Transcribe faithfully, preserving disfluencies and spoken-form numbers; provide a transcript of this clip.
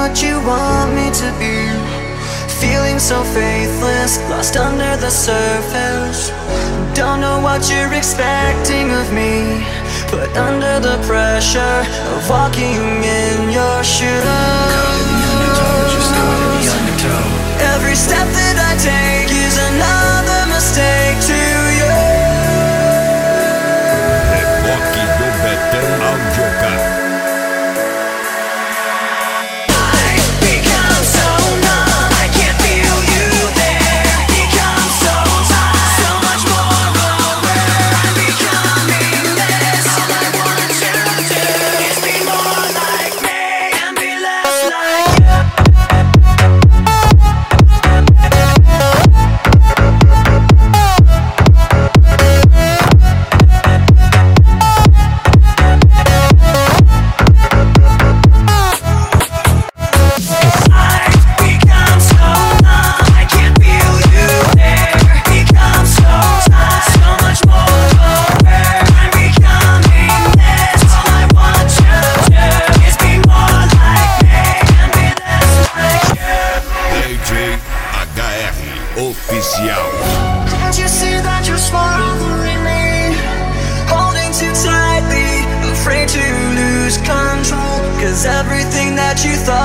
what you want me to be. Feeling so faithless, lost under the surface. Don't know what you're expecting of me, but under the pressure of walking in your shoes, caught in the undertow, just caught in the undertow. every step that I take is another mistake to you. Reboque do Betão Audiocar. Oficial. Can't you see that you're smothering me, holding too tightly, afraid to lose control? Cause everything that you thought